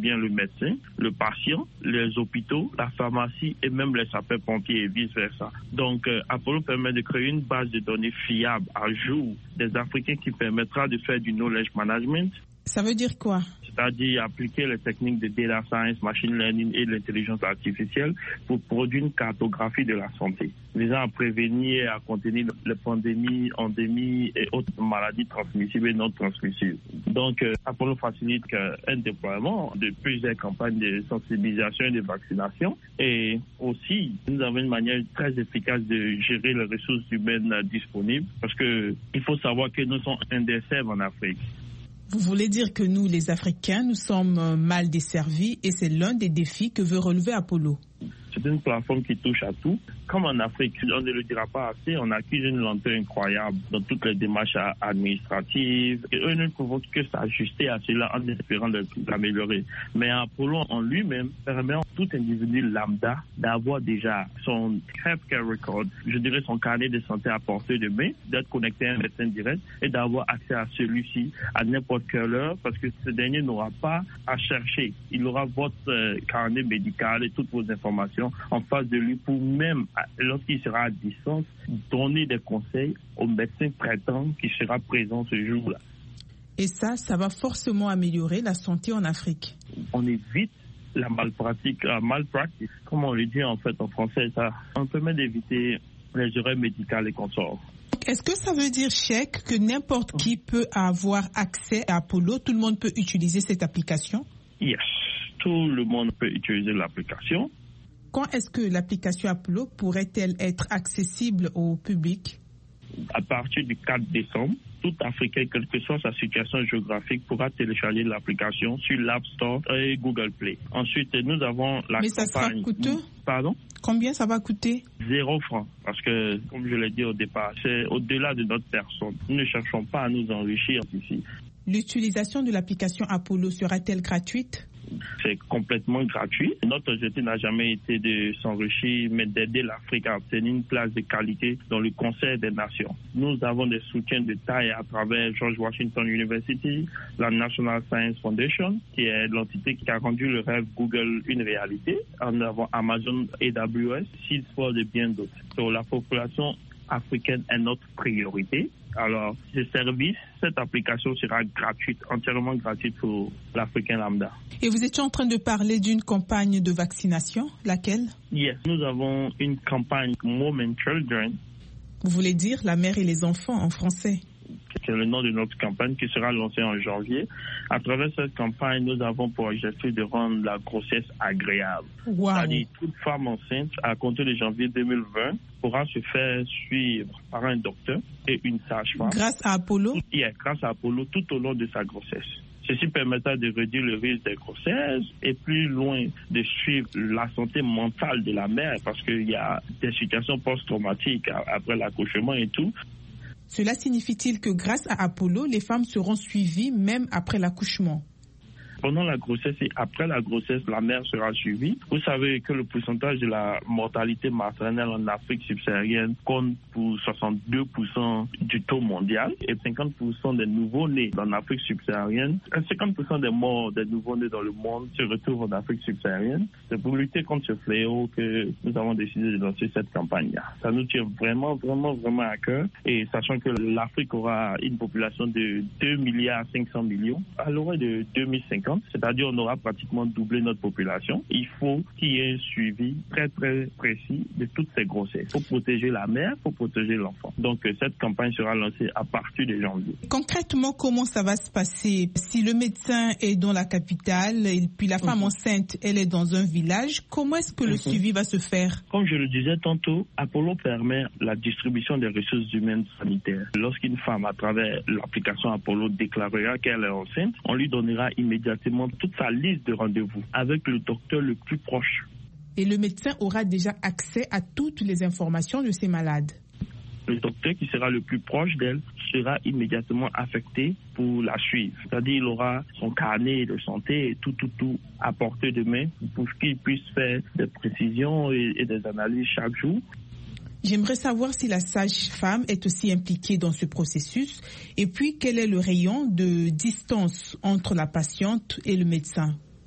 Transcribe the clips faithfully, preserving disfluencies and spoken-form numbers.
bien le médecin, le patient, les hôpitaux, la pharmacie et même les sapeurs-pompiers et vice-versa. Donc, euh, Apollo permet de créer une base de données fiable à jour des Africains qui permettra de faire du knowledge management. Ça veut dire quoi? C'est-à-dire appliquer les techniques de data science, machine learning et l'intelligence artificielle pour produire une cartographie de la santé, visant à prévenir et à contenir les pandémies, endémies et autres maladies transmissibles et non transmissibles. Donc, euh, Apollo facilite euh, un déploiement de plusieurs campagnes de sensibilisation et de vaccination. Et aussi, nous avons une manière très efficace de gérer les ressources humaines euh, disponibles, parce que il faut savoir que nous sommes indécents en Afrique. Vous voulez dire que nous, les Africains, nous sommes mal desservis et c'est l'un des défis que veut relever Apollo. C'est une plateforme qui touche à tout. Comme en Afrique, on ne le dira pas assez, on accuse une lenteur incroyable dans toutes les démarches administratives. Et eux ne pouvons que s'ajuster à cela en espérant l'améliorer. Mais Apollo en lui-même permet à tout individu lambda d'avoir déjà son healthcare record, je dirais son carnet de santé à portée de main, d'être connecté à un médecin direct et d'avoir accès à celui-ci à n'importe quelle heure, parce que ce dernier n'aura pas à chercher. Il aura votre euh, carnet médical et toutes vos informations en face de lui pour même, lorsqu'il sera à distance, donner des conseils au médecin traitant qui sera présent ce jour-là. Et ça, ça va forcément améliorer la santé en Afrique. On évite la malpratique, la malpractice, comme on le dit en fait en français, ça, on permet d'éviter les erreurs médicales et consorts. Est-ce que ça veut dire, Cheikh, que n'importe qui peut avoir accès à Apollo, tout le monde peut utiliser cette application? Yes, tout le monde peut utiliser l'application. Quand est-ce que l'application Apollo pourrait-elle être accessible au public? À partir du quatre décembre, tout Africain, quelle que soit sa situation géographique, pourra télécharger l'application sur l'App Store et Google Play. Ensuite, nous avons la Mais ça campagne... sera coûteux? Pardon? Combien ça va coûter? Zéro franc. Parce que, comme je l'ai dit au départ, c'est au-delà de notre personne. Nous ne cherchons pas à nous enrichir ici. L'utilisation de l'application Apollo sera-t-elle gratuite? C'est complètement gratuit. Notre objectif n'a jamais été de s'enrichir, mais d'aider l'Afrique à obtenir une place de qualité dans le concert des nations. Nous avons des soutiens de taille à travers George Washington University, la National Science Foundation, qui est l'entité qui a rendu le rêve Google une réalité. En avant Amazon A W S, Salesforce et bien d'autres. Donc, la population africaine est notre priorité. Alors, ce service, cette application sera gratuite, entièrement gratuite pour l'Africain lambda. Et vous étiez en train de parler d'une campagne de vaccination, laquelle? Yes, nous avons une campagne Mom and Children. Vous voulez dire la mère et les enfants en français? C'est le nom de notre campagne qui sera lancée en janvier. À travers cette campagne, nous avons pour objectif de rendre la grossesse agréable. Wow. C'est-à-dire, toute femme enceinte, à compter de janvier deux mille vingt, pourra se faire suivre par un docteur et une sage-femme. Grâce à Apollo? Yeah, grâce à Apollo tout au long de sa grossesse. Ceci permettra de réduire le risque des grossesses et plus loin de suivre la santé mentale de la mère, parce qu'il y a des situations post-traumatiques après l'accouchement et tout. Cela signifie-t-il que grâce à Apollo, les femmes seront suivies même après l'accouchement? Pendant la grossesse et après la grossesse, la mère sera suivie. Vous savez que le pourcentage de la mortalité maternelle en Afrique subsaharienne compte pour soixante-deux pour cent du taux mondial et cinquante pour cent des nouveaux-nés en Afrique subsaharienne. cinquante pour cent des morts des nouveaux-nés dans le monde se retrouvent en Afrique subsaharienne. C'est pour lutter contre ce fléau que nous avons décidé de lancer cette campagne-là. Ça nous tient vraiment, vraiment, vraiment à cœur. Et sachant que l'Afrique aura une population de deux milliards cinq cents millions à l'horizon de deux mille cinquante, c'est-à-dire on aura pratiquement doublé notre population. Il faut qu'il y ait un suivi très très précis de toutes ces grossesses. Il faut protéger la mère, il faut protéger l'enfant. Donc cette campagne sera lancée à partir de janvier. Concrètement, comment ça va se passer? Si le médecin est dans la capitale et puis la femme mm-hmm. enceinte, elle est dans un village, comment est-ce que le mm-hmm. suivi va se faire? Comme je le disais tantôt, Apollo permet la distribution des ressources humaines sanitaires. Lorsqu'une femme, à travers l'application Apollo, déclarera qu'elle est enceinte, on lui donnera immédiatement toute sa liste de rendez-vous avec le docteur le plus proche. Et le médecin aura déjà accès à toutes les informations de ces malades. Le docteur qui sera le plus proche d'elle sera immédiatement affecté pour la suivre. C'est-à-dire il aura son carnet de santé et tout, tout, tout à portée de main pour qu'il puisse faire des précisions et, et des analyses chaque jour. J'aimerais savoir si la sage-femme est aussi impliquée dans ce processus et puis quel est le rayon de distance entre la patiente et le médecin.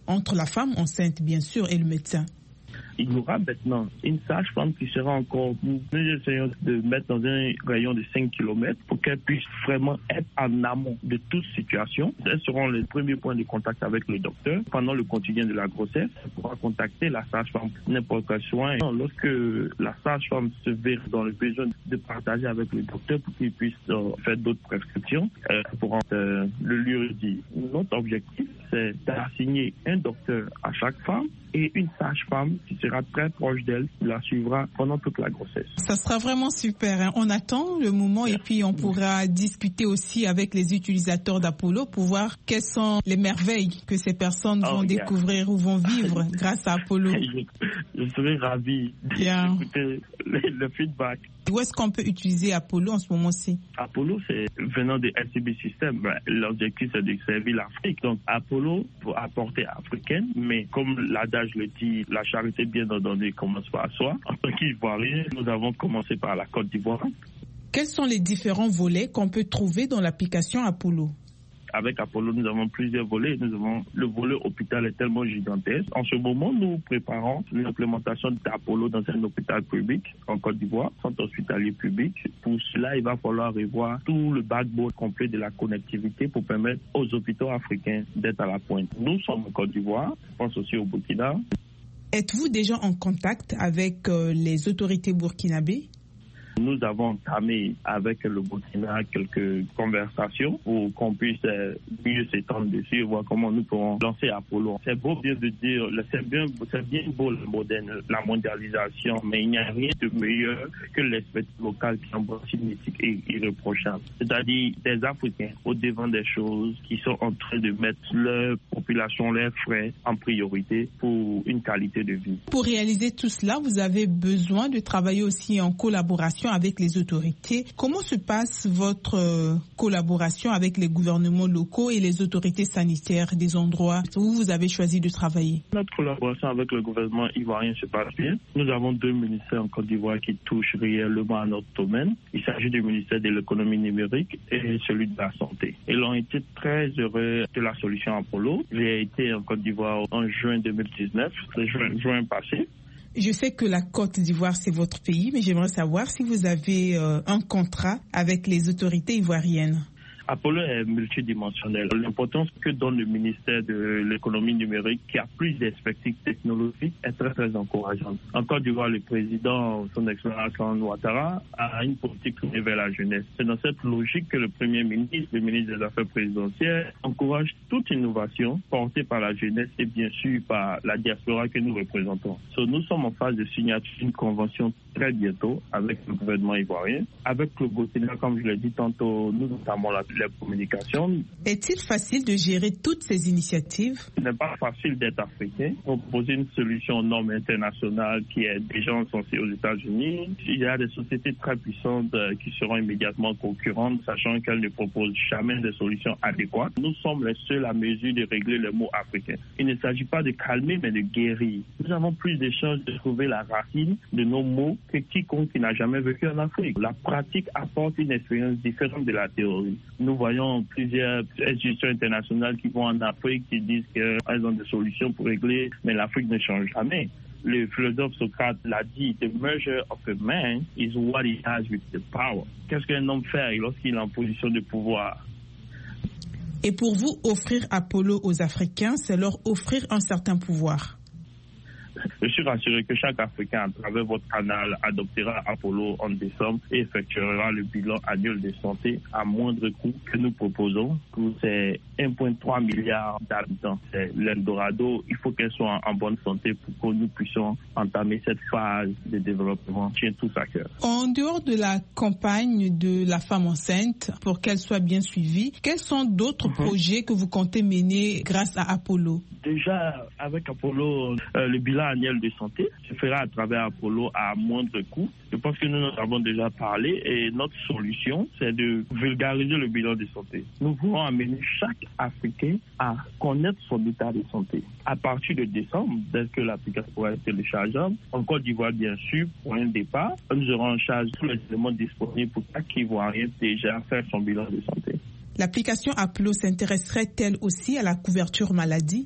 entre la femme enceinte, bien sûr, et le médecin? Il y aura maintenant une sage-femme qui sera encore, nous essayons de mettre dans un rayon de cinq kilomètres pour qu'elle puisse vraiment être en amont de toute situation. Elles seront les premiers points de contact avec le docteur. Pendant le quotidien de la grossesse, elle pourra contacter la sage-femme n'importe quel soin. Lorsque la sage-femme se verra dans le besoin de partager avec le docteur pour qu'il puisse euh, faire d'autres prescriptions, elle pourra euh, le lui redire. Notre objectif, c'est d'assigner un docteur à chaque femme et une sage-femme qui sera très proche d'elle, qui la suivra pendant toute la grossesse. Ça sera vraiment super. Hein. On attend le moment et puis on pourra discuter aussi avec les utilisateurs d'Apollo pour voir quelles sont les merveilles que ces personnes vont oh, yeah. découvrir ou vont vivre grâce à Apollo. Je, je serai ravi yeah. d'écouter le, le feedback. Où est-ce qu'on peut utiliser Apollo en ce moment-ci? Apollo, c'est venant de S C B System. Ben, l'objectif, c'est de servir l'Afrique. Donc, Apollo, pour apporter africaine, mais comme l'adage le dit, la charité bien ordonnée commence par soi. En tant qu'Ivoirien, nous avons commencé par la Côte d'Ivoire. Quels sont les différents volets qu'on peut trouver dans l'application Apollo? Avec Apollo, nous avons plusieurs volets. Nous avons le volet hôpital est tellement gigantesque. En ce moment, nous préparons l'implémentation d'Apollo dans un hôpital public en Côte d'Ivoire, centre hospitalier public. Pour cela, il va falloir revoir tout le backbone complet de la connectivité pour permettre aux hôpitaux africains d'être à la pointe. Nous sommes en Côte d'Ivoire, je pense aussi au Burkina. Êtes-vous déjà en contact avec euh, les autorités burkinabées? Nous avons entamé avec le Burkina quelques conversations pour qu'on puisse mieux s'étendre dessus et voir comment nous pourrons lancer Apollo. C'est beau bien de dire, c'est bien, c'est bien beau le moderne, la mondialisation, mais il n'y a rien de meilleur que l'espèce locale qui embrasse une éthique irréprochable. C'est-à-dire des Africains au devant des choses qui sont en train de mettre leur population, leurs frais en priorité pour une qualité de vie. Pour réaliser tout cela, vous avez besoin de travailler aussi en collaboration avec les autorités. Comment se passe votre euh, collaboration avec les gouvernements locaux et les autorités sanitaires des endroits où vous avez choisi de travailler? Notre collaboration avec le gouvernement ivoirien se passe bien. Nous avons deux ministères en Côte d'Ivoire qui touchent réellement à notre domaine. Il s'agit du ministère de l'économie numérique et celui de la santé. Ils ont été très heureux de la solution Apollo. J'ai été en Côte d'Ivoire en juin deux mille dix-neuf, juin, juin passé. Je sais que la Côte d'Ivoire, c'est votre pays, mais j'aimerais savoir si vous avez euh, un contrat avec les autorités ivoiriennes. Apollo est multidimensionnel. L'importance que donne le ministère de l'économie numérique, qui a plus d'expertise technologique, est très très encourageante. En Côte d'Ivoire, le président, son excellence Alassane Ouattara, a une politique tournée vers la jeunesse. C'est dans cette logique que le Premier ministre, le ministre des Affaires présidentielles, encourage toute innovation portée par la jeunesse et bien sûr par la diaspora que nous représentons. So, nous sommes en phase de signature d'une convention très bientôt avec le gouvernement ivoirien. Avec le Burkina, comme je l'ai dit tantôt, nous entamons la la communication. Est-il facile de gérer toutes ces initiatives? Ce n'est pas facile d'être africain. Proposer une solution aux normes internationales qui est déjà censée aux États-Unis. Il y a des sociétés très puissantes qui seront immédiatement concurrentes, sachant qu'elles ne proposent jamais de solutions adéquates. Nous sommes les seuls à mesure de régler les mots africains. Il ne s'agit pas de calmer, mais de guérir. Nous avons plus de chances de trouver la racine de nos mots que quiconque qui n'a jamais vécu en Afrique. La pratique apporte une expérience différente de la théorie. Nous voyons plusieurs institutions internationales qui vont en Afrique, qui disent qu'elles ont des solutions pour régler, mais l'Afrique ne change jamais. Le philosophe Socrate l'a dit, the measure of a man is what he has with the power. Qu'est-ce qu'un homme fait lorsqu'il est en position de pouvoir? Et pour vous, offrir Apollo aux Africains, c'est leur offrir un certain pouvoir. Je suis rassuré que chaque Africain, à travers votre canal, adoptera Apollo en décembre et effectuera le bilan annuel de santé à moindre coût que nous proposons pour ces un virgule trois milliard d'habitants. C'est l'Eldorado. Il faut qu'elle soit en bonne santé pour que nous puissions entamer cette phase de développement. Tient tous à cœur. En dehors de la campagne de la femme enceinte, pour qu'elle soit bien suivie, quels sont d'autres mm-hmm. projets que vous comptez mener grâce à Apollo? Déjà, avec Apollo, euh, le bilan annuel de santé se fera à travers Apollo à moindre coût. Je pense que nous en avons déjà parlé et notre solution, c'est de vulgariser le bilan de santé. Nous voulons amener chaque Africain à connaître son état de santé. À partir de décembre, dès que l'application pourra être téléchargeable, en Côte d'Ivoire, bien sûr, pour un départ, nous aurons en charge tous les éléments disponibles pour chaque Ivoirien déjà faire son bilan de santé. L'application Apollo s'intéresserait-elle aussi à la couverture maladie?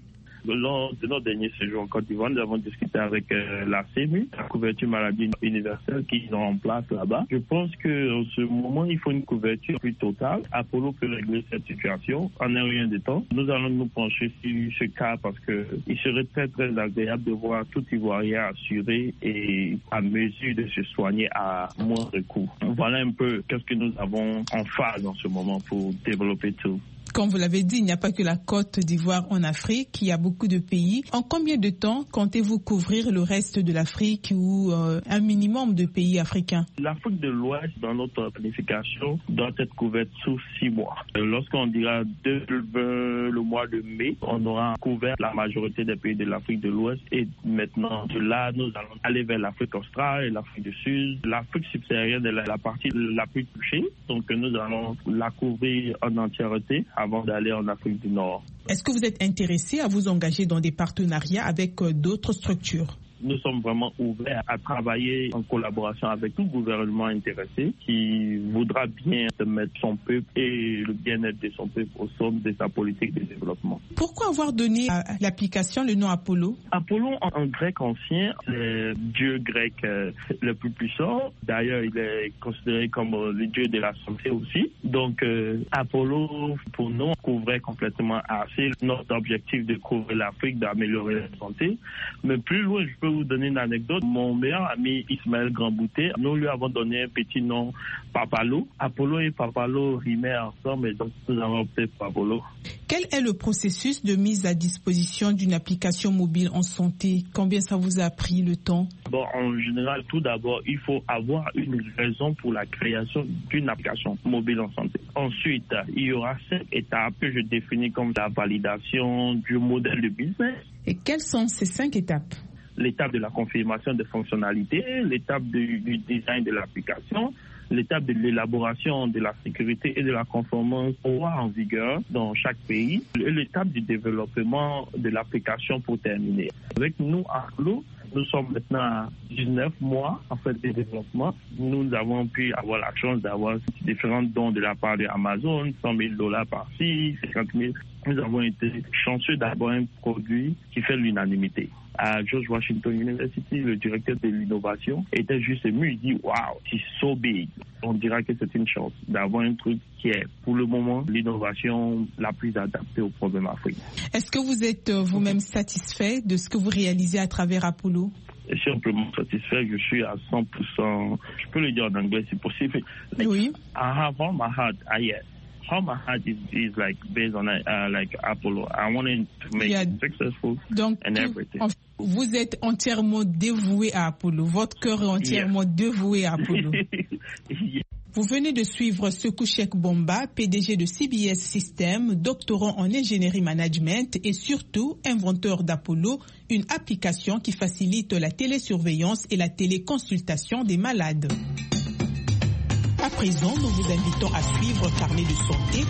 Lors de notre dernier séjour en Côte d'Ivoire, nous avons discuté avec euh, la C M U, la couverture maladie universelle qu'ils ont en place là-bas. Je pense qu'en ce moment, il faut une couverture plus totale. Apollo peut régler cette situation en un rien de temps. Nous allons nous pencher sur ce cas parce qu'il serait très très agréable de voir tout Ivoirien assuré et à mesure de se soigner à moindre coût. Voilà un peu qu'est-ce que nous avons en phase en ce moment pour développer tout. Comme vous l'avez dit, il n'y a pas que la Côte d'Ivoire en Afrique, il y a beaucoup de pays. En combien de temps comptez-vous couvrir le reste de l'Afrique ou euh, un minimum de pays africains? L'Afrique de l'Ouest, dans notre planification, doit être couverte sous six mois. Lorsqu'on dira deux mille vingt, le mois de mai, on aura couvert la majorité des pays de l'Afrique de l'Ouest et maintenant, de là, nous allons aller vers l'Afrique australe et l'Afrique du Sud. L'Afrique subsaharienne est la, la partie la plus touchée, donc nous allons la couvrir en entièreté avant d'aller en Afrique du Nord. Est-ce que vous êtes intéressé à vous engager dans des partenariats avec euh, d'autres structures? Nous sommes vraiment ouverts à travailler en collaboration avec tout gouvernement intéressé qui voudra bien mettre son peuple et le bien-être de son peuple au centre de sa politique de développement. Pourquoi avoir donné à l'application le nom Apollo? Apollo, en grec ancien, c'est le dieu grec le plus puissant. D'ailleurs, il est considéré comme le dieu de la santé aussi. Donc, euh, Apollo, pour nous, couvrait complètement assez notre objectif de couvrir l'Afrique, d'améliorer la santé. Mais plus loin, je peux vous donner une anecdote. Mon meilleur ami Ismaël Grandbouté, nous lui avons donné un petit nom, Papalo. Apollo et Papalo rimaient ensemble et donc nous avons opté pour Apollo. Quel est le processus de mise à disposition d'une application mobile en santé? Combien ça vous a pris le temps? Bon, en général, tout d'abord, il faut avoir une raison pour la création d'une application mobile en santé. Ensuite, il y aura cinq étapes que je définis comme la validation du modèle de business. Et quelles sont ces cinq étapes? L'étape de la confirmation des fonctionnalités, l'étape du, du design de l'application, l'étape de l'élaboration de la sécurité et de la conformance aux lois en vigueur dans chaque pays, et l'étape du développement de l'application pour terminer. Avec nous, à Apollo, nous sommes maintenant à dix-neuf mois en fait de développement. Nous avons pu avoir la chance d'avoir différents dons de la part d'Amazon, cent mille dollars par-ci, cinquante mille. Nous avons été chanceux d'avoir un produit qui fait l'unanimité. À George Washington University, le directeur de l'innovation était juste ému. Il dit « Wow, c'est so big ». On dira que c'est une chance d'avoir un truc qui est, pour le moment, l'innovation la plus adaptée aux problèmes africains. Est-ce que vous êtes vous-même satisfait de ce que vous réalisez à travers Apollo? Simplement satisfait, je suis à cent pour cent. Je peux le dire en anglais si possible. Like, oui. I have all my heart, I yes. How my heart is, is like based on uh, like Apollo. I wanted to make yeah. it successful Donc, and everything. En, vous êtes entièrement dévoué à Apollo. Votre cœur est entièrement yeah. dévoué à Apollo. yeah. Vous venez de suivre Sekou Cheikh Bomba, P D G de C B S Systems, doctorant en ingénierie management et surtout inventeur d'Apollo, une application qui facilite la télésurveillance et la téléconsultation des malades. À présent, nous vous invitons à suivre Carnet de santé.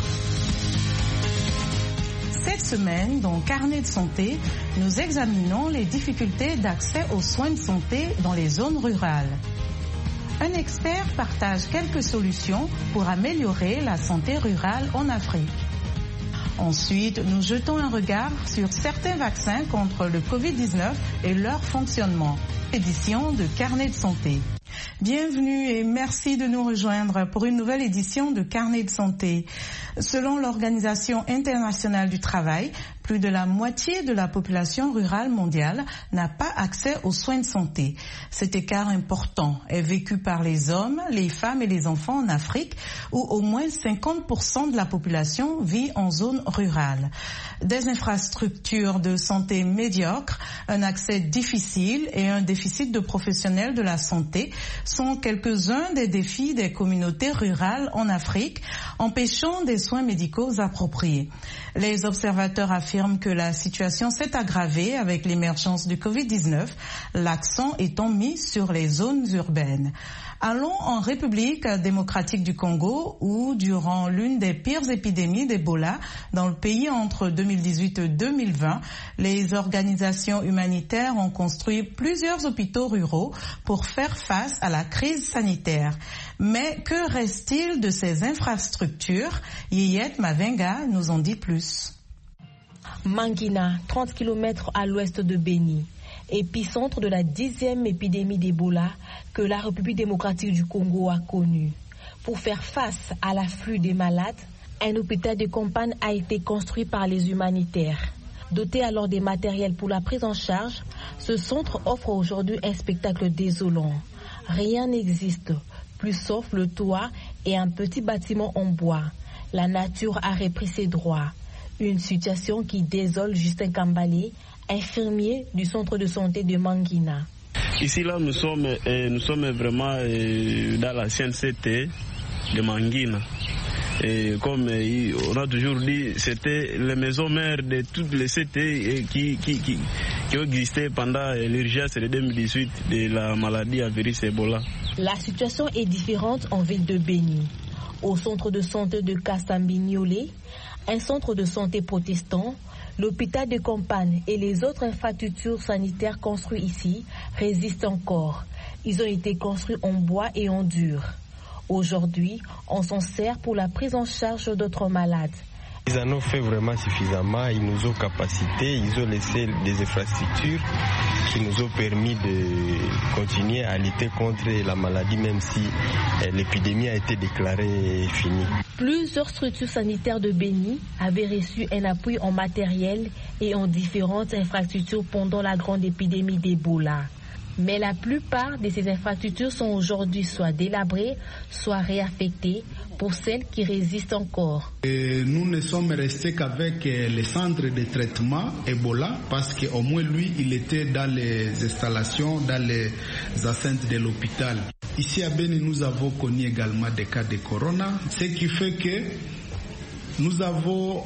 Cette semaine, dans Carnet de santé, nous examinons les difficultés d'accès aux soins de santé dans les zones rurales. Un expert partage quelques solutions pour améliorer la santé rurale en Afrique. Ensuite, nous jetons un regard sur certains vaccins contre le covid dix-neuf et leur fonctionnement. Édition de Carnet de santé. Bienvenue et merci de nous rejoindre pour une nouvelle édition de Carnet de santé. Selon l'Organisation internationale du travail, plus de la moitié de la population rurale mondiale n'a pas accès aux soins de santé. Cet écart important est vécu par les hommes, les femmes et les enfants en Afrique, où au moins cinquante pour cent de la population vit en zone rurale. Des infrastructures de santé médiocres, un accès difficile et un déficit de professionnels de la santé sont quelques-uns des défis des communautés rurales en Afrique, empêchant des soins médicaux appropriés. Les observateurs affirment que la situation s'est aggravée avec l'émergence du covid dix-neuf, l'accent étant mis sur les zones urbaines. Allons en République démocratique du Congo où, durant l'une des pires épidémies d'Ebola dans le pays entre deux mille dix-huit et deux mille vingt, les organisations humanitaires ont construit plusieurs hôpitaux ruraux pour faire face à la crise sanitaire. Mais que reste-t-il de ces infrastructures? Yiyet Mavenga nous en dit plus. Mangina, trente kilomètres à l'ouest de Beni, épicentre de la dixième épidémie d'Ebola que la République démocratique du Congo a connue. Pour faire face à l'afflux des malades, un hôpital de campagne a été construit par les humanitaires. Doté alors des matériels pour la prise en charge, ce centre offre aujourd'hui un spectacle désolant. Rien n'existe, plus sauf le toit et un petit bâtiment en bois. La nature a repris ses droits. Une situation qui désole Justin Kambale, infirmier du centre de santé de Mangina. Ici, là, nous sommes, euh, nous sommes vraiment euh, dans la C N C T de Mangina. Et comme euh, on a toujours dit, c'était les maisons mères de toutes les C T qui, qui, qui, qui ont existé pendant l'urgence de deux mille dix-huit de la maladie à virus Ebola. La situation est différente en ville de Beni. Au centre de santé de Kassambi-Niolé, un centre de santé protestant, l'hôpital de campagne et les autres infrastructures sanitaires construites ici résistent encore. Ils ont été construits en bois et en dur. Aujourd'hui, on s'en sert pour la prise en charge d'autres malades. Ils en ont fait vraiment suffisamment, ils nous ont capacité, ils ont laissé des infrastructures qui nous ont permis de continuer à lutter contre la maladie même si l'épidémie a été déclarée finie. Plusieurs structures sanitaires de Beni avaient reçu un appui en matériel et en différentes infrastructures pendant la grande épidémie d'Ebola. Mais la plupart de ces infrastructures sont aujourd'hui soit délabrées, soit réaffectées pour celles qui résistent encore. Et nous ne sommes restés qu'avec le centre de traitement Ebola parce qu'au moins lui, il était dans les installations, dans les enceintes de l'hôpital. Ici à Beni, nous avons connu également des cas de corona, ce qui fait que nous avons...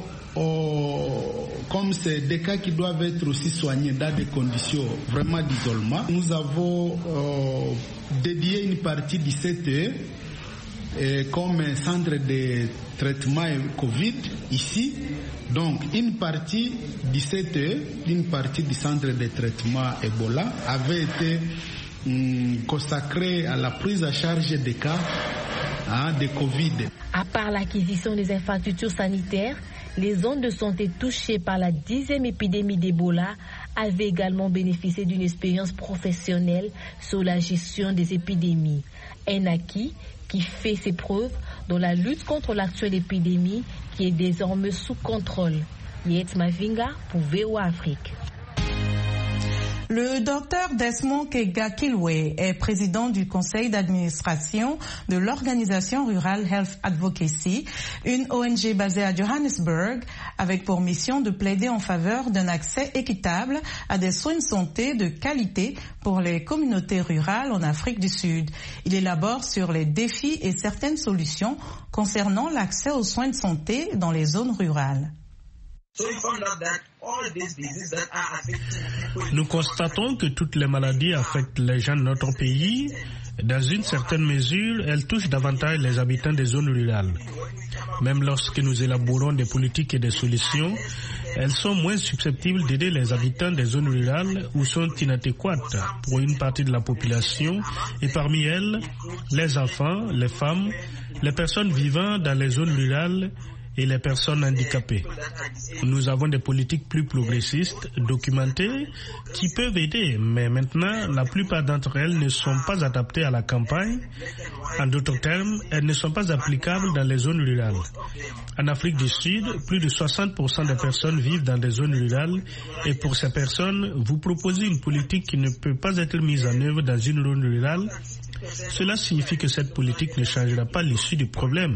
Oh, comme c'est des cas qui doivent être aussi soignés dans des conditions vraiment d'isolement, nous avons oh, dédié une partie du C T E eh, comme un centre de traitement Covid ici. Donc une partie du C T E, une partie du centre de traitement Ebola avait été hum, consacrée à la prise en charge des cas hein, de Covid. À part l'acquisition des infrastructures sanitaires, les zones de santé touchées par la dixième épidémie d'Ebola avaient également bénéficié d'une expérience professionnelle sur la gestion des épidémies. Un acquis qui fait ses preuves dans la lutte contre l'actuelle épidémie qui est désormais sous contrôle. Yet Mavinga pour V O A Afrique. Le docteur Desmond Kega-Kilwe est président du conseil d'administration de l'organisation Rural Health Advocacy, une O N G basée à Johannesburg, avec pour mission de plaider en faveur d'un accès équitable à des soins de santé de qualité pour les communautés rurales en Afrique du Sud. Il élabore sur les défis et certaines solutions concernant l'accès aux soins de santé dans les zones rurales. Nous constatons que toutes les maladies affectent les gens de notre pays. Dans une certaine mesure, elles touchent davantage les habitants des zones rurales. Même lorsque nous élaborons des politiques et des solutions, elles sont moins susceptibles d'aider les habitants des zones rurales ou sont inadéquates pour une partie de la population et parmi elles, les enfants, les femmes, les personnes vivant dans les zones rurales et les personnes handicapées. Nous avons des politiques plus progressistes, documentées, qui peuvent aider, mais maintenant, la plupart d'entre elles ne sont pas adaptées à la campagne. En d'autres termes, elles ne sont pas applicables dans les zones rurales. En Afrique du Sud, plus de soixante pour cent des personnes vivent dans des zones rurales et pour ces personnes, vous proposez une politique qui ne peut pas être mise en œuvre dans une zone rurale. Cela signifie que cette politique ne changera pas l'issue du problème.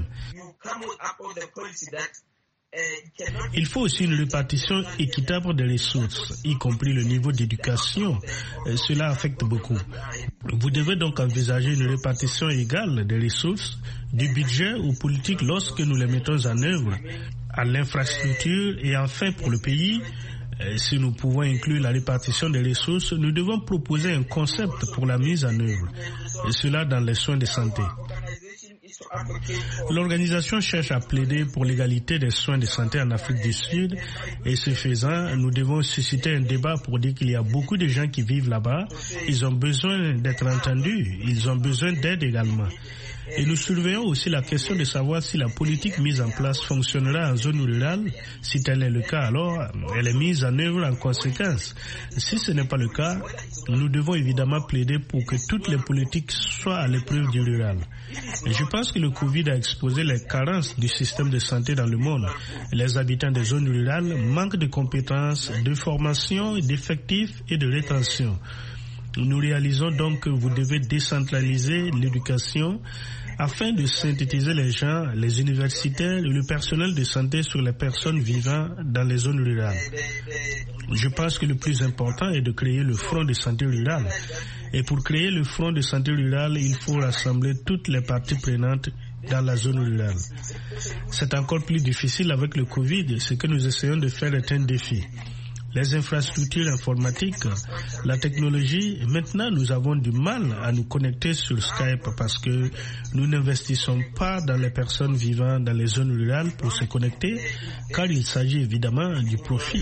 Il faut aussi une répartition équitable des ressources, y compris le niveau d'éducation. Cela affecte beaucoup. Vous devez donc envisager une répartition égale des ressources, du budget aux politiques lorsque nous les mettons en œuvre, à l'infrastructure et enfin pour le pays. Si nous pouvons inclure la répartition des ressources, nous devons proposer un concept pour la mise en œuvre, et cela dans les soins de santé. L'organisation cherche à plaider pour l'égalité des soins de santé en Afrique du Sud et ce faisant, nous devons susciter un débat pour dire qu'il y a beaucoup de gens qui vivent là-bas. Ils ont besoin d'être entendus, ils ont besoin d'aide également. Et nous surveillons aussi la question de savoir si la politique mise en place fonctionnera en zone rurale. Si tel est le cas, alors elle est mise en œuvre en conséquence. Si ce n'est pas le cas, nous devons évidemment plaider pour que toutes les politiques soient à l'épreuve du rural. Et je pense que le Covid a exposé les carences du système de santé dans le monde. Les habitants des zones rurales manquent de compétences, de formation, d'effectifs et de rétention. Nous réalisons donc que vous devez décentraliser l'éducation afin de synthétiser les gens, les universitaires et le personnel de santé sur les personnes vivant dans les zones rurales. Je pense que le plus important est de créer le front de santé rurale. Et pour créer le front de santé rurale, il faut rassembler toutes les parties prenantes dans la zone rurale. C'est encore plus difficile avec le Covid. Ce que nous essayons de faire est un défi. Les infrastructures informatiques, la technologie, maintenant nous avons du mal à nous connecter sur Skype parce que nous n'investissons pas dans les personnes vivant dans les zones rurales pour se connecter, car il s'agit évidemment du profit.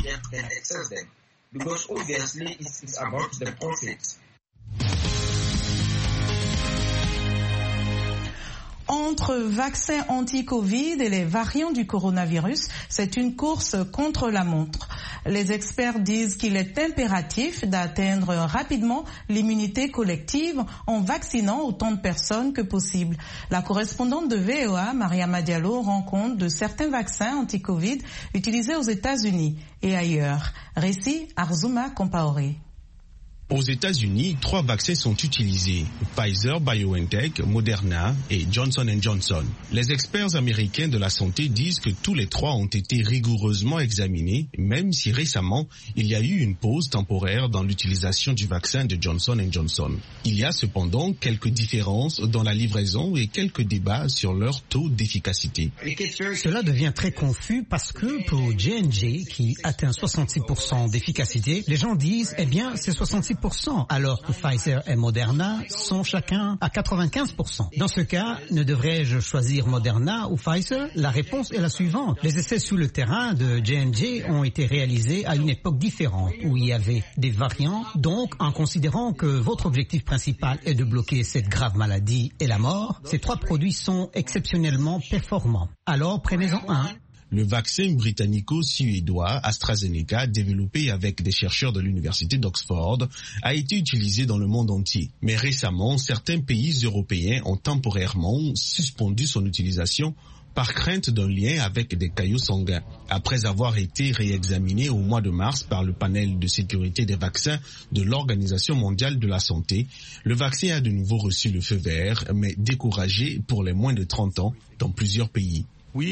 Entre vaccins anti-Covid et les variants du coronavirus, c'est une course contre la montre. Les experts disent qu'il est impératif d'atteindre rapidement l'immunité collective en vaccinant autant de personnes que possible. La correspondante de V O A, Mariama Diallo, rend compte de certains vaccins anti-Covid utilisés aux États-Unis et ailleurs. Récit Arzuma Compaoré. Aux États-Unis, trois vaccins sont utilisés, Pfizer, BioNTech, Moderna et Johnson and Johnson. Les experts américains de la santé disent que tous les trois ont été rigoureusement examinés, même si récemment, il y a eu une pause temporaire dans l'utilisation du vaccin de Johnson and Johnson. Il y a cependant quelques différences dans la livraison et quelques débats sur leur taux d'efficacité. Cela devient très confus parce que pour J and J, qui atteint soixante-six pour cent d'efficacité, les gens disent, eh bien, c'est soixante-six pour cent, alors que Pfizer et Moderna sont chacun à quatre-vingt-quinze pour cent. Dans ce cas, ne devrais-je choisir Moderna ou Pfizer? La réponse est la suivante. Les essais sur le terrain de J and J ont été réalisés à une époque différente, où il y avait des variants. Donc, en considérant que votre objectif principal est de bloquer cette grave maladie et la mort, ces trois produits sont exceptionnellement performants. Alors, prenez-en un. Le vaccin britannico-suédois AstraZeneca, développé avec des chercheurs de l'université d'Oxford, a été utilisé dans le monde entier. Mais récemment, certains pays européens ont temporairement suspendu son utilisation par crainte d'un lien avec des caillots sanguins. Après avoir été réexaminé au mois de mars par le panel de sécurité des vaccins de l'Organisation mondiale de la santé, le vaccin a de nouveau reçu le feu vert, mais découragé pour les moins de trente ans dans plusieurs pays.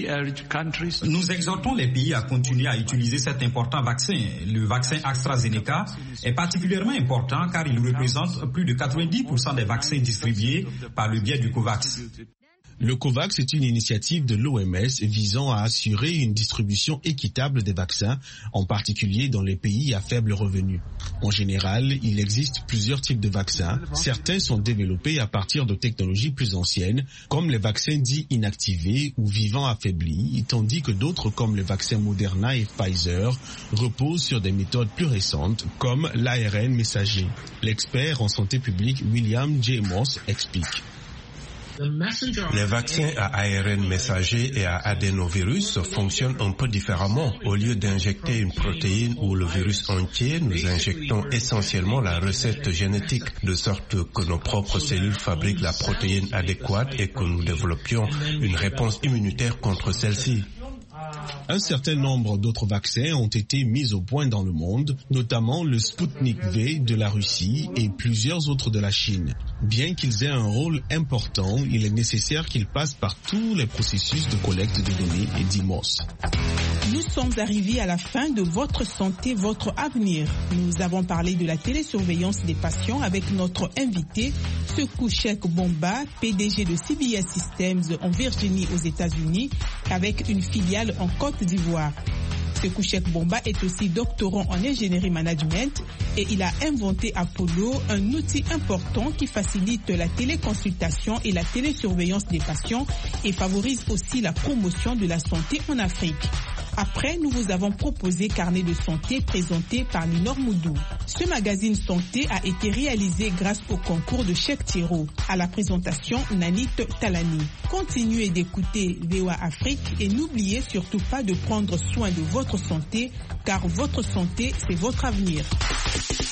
Nous exhortons les pays à continuer à utiliser cet important vaccin. Le vaccin AstraZeneca est particulièrement important car il représente plus de quatre-vingt-dix pour cent des vaccins distribués par le biais du COVAX. Le COVAX est une initiative de l'O M S visant à assurer une distribution équitable des vaccins, en particulier dans les pays à faible revenu. En général, il existe plusieurs types de vaccins. Certains sont développés à partir de technologies plus anciennes, comme les vaccins dits inactivés ou vivants affaiblis, tandis que d'autres, comme les vaccins Moderna et Pfizer, reposent sur des méthodes plus récentes, comme l'A R N messager. L'expert en santé publique William J. Moss explique. Les vaccins à A R N messager et à adénovirus fonctionnent un peu différemment. Au lieu d'injecter une protéine ou le virus entier, nous injectons essentiellement la recette génétique, de sorte que nos propres cellules fabriquent la protéine adéquate et que nous développions une réponse immunitaire contre celle-ci. Un certain nombre d'autres vaccins ont été mis au point dans le monde, notamment le Sputnik V de la Russie et plusieurs autres de la Chine. Bien qu'ils aient un rôle important, il est nécessaire qu'ils passent par tous les processus de collecte de données et d'I M O S. Nous sommes arrivés à la fin de Votre santé, votre avenir. Nous avons parlé de la télésurveillance des patients avec notre invité, Sekou Cheikh Bomba, P D G de C B S Systems en Virginie aux États-Unis, avec une filiale en Côte d'Ivoire. Sekou Cheikh Bomba est aussi doctorant en ingénierie management et il a inventé Apollo, un outil important qui facilite la téléconsultation et la télésurveillance des patients et favorise aussi la promotion de la santé en Afrique. Après, nous vous avons proposé Carnet de santé présenté par Linor Moudou. Ce magazine santé a été réalisé grâce au concours de Cheikh Thiro. À la présentation, Nanit Talani. Continuez d'écouter V O A Afrique et n'oubliez surtout pas de prendre soin de votre santé, car votre santé, c'est votre avenir.